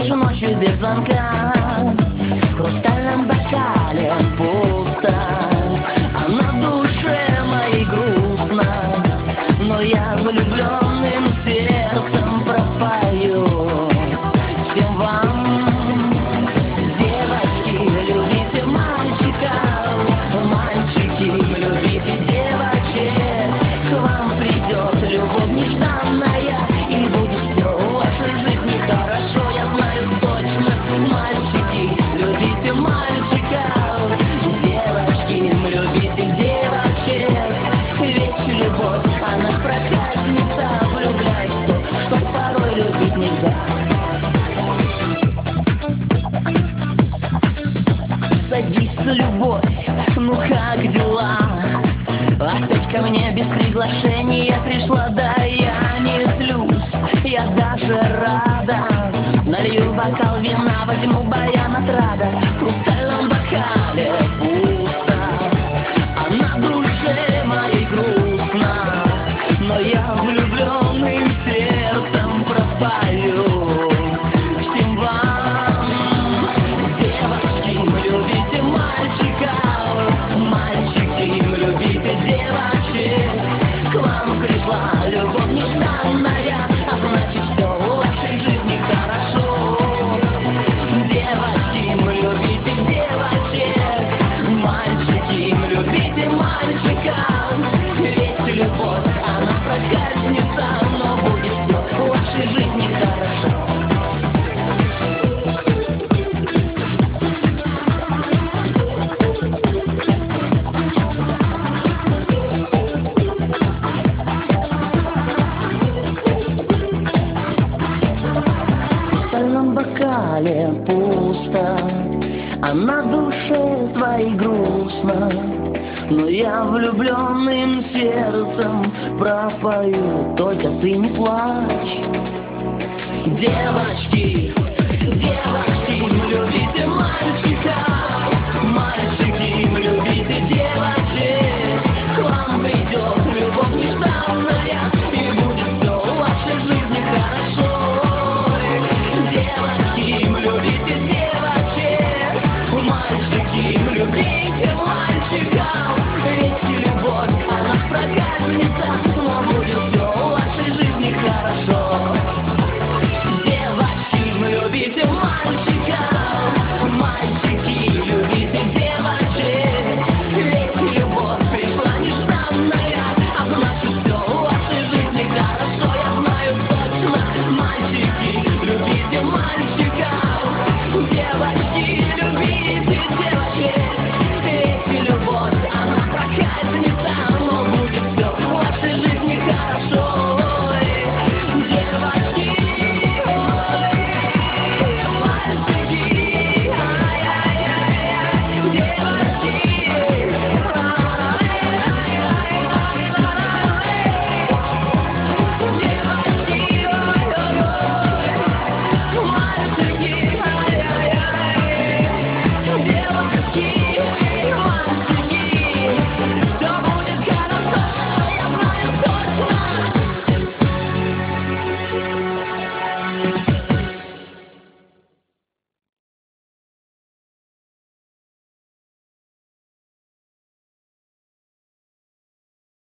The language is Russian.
Пишу ночью без звонка, в хрустальном бокале пусто, а на душе моей грустно. Но я влюбленным сердцем пропою всем вам. Девочки, любите мальчиков, мальчики, любите девочек. К вам придет любовь нежданная, и будет все в вашей жизни хорошо. Я знаю точно, мальчики, любите мальчиков, девочки, любите девочек. Ведь любовь, она проказница, влюбляясь в то, что порой любить нельзя. Садись, любовь, ну как дела? Опять ко мне без приглашения пришла, да я не злюсь, я даже рада. Налью бокал вина, возьму баян отрада, в хрустальном бокале пусто, а на душе моей грустно. Но я влюбленным сердцем пропою всем вам. Девочки, любите мальчиков, мальчики, любите девочек. К вам пришла любовь нежданная, а значит все в вашей жизни хорошо. Девочки, любите девочек, мальчики, любите мальчиков. Ведь любовь, она проказница, но будет все в вашей жизни хорошо. В хрустальном бокале пусто, а на душе твоей грустно. Но я влюбленным сердцем пропою, только ты не плачь. Девочки, девочки, любите мальчиков, мальчики, любите девочек. К вам придет любовь нежданная, и будет все в вашей жизни хорошо. Девочки, любите девочек, мальчики, любите мальчиков. Ведь любовь, она проказница, но будет все в вашей жизни хорошо. Девочки, любите мальчиков, мальчики, любите девочек. Ведь любовь пришла нежданная, а значит все в вашей жизни хорошо. Я знаю точно, мальчики, любите мальчиков.